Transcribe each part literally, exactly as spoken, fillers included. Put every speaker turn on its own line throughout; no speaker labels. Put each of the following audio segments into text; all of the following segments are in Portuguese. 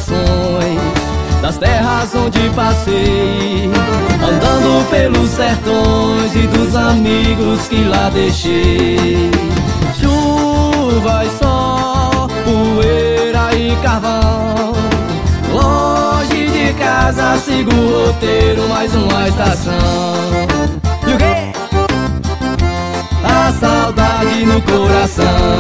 recordações das terras onde passei, andando pelos sertões e dos amigos que lá deixei. Chuva e sol, poeira e carvão, longe de casa sigo o roteiro, mais uma estação. E o quê? A saudade no coração.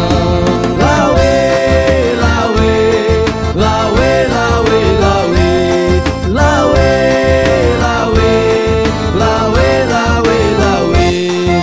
Lauê, lauê, lauê, lauê, lauê, lauê, lauê, lauê, lauê, lauê.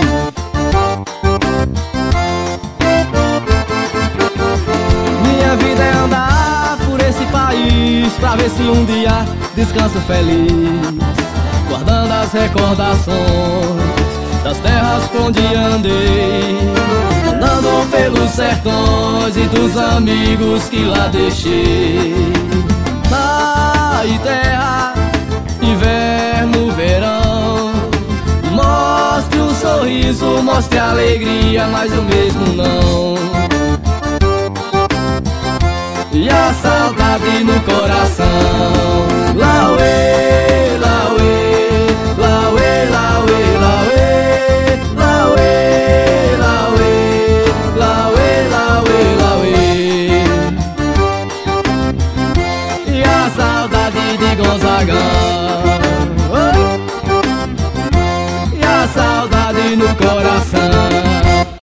Minha vida é andar por esse país pra ver se um dia descanso feliz, guardando as recordações das terras por onde andei, andando pelos sertões e dos amigos que lá deixei. Mar e terra, inverno, verão, mostre um sorriso, mostre a alegria, mas o mesmo não. E a saudade no coração. Lauê, lauê, lauê, lauê, lauê, lauê, lauê, lauê, lauê, lauê. E a saudade de Gonzagão.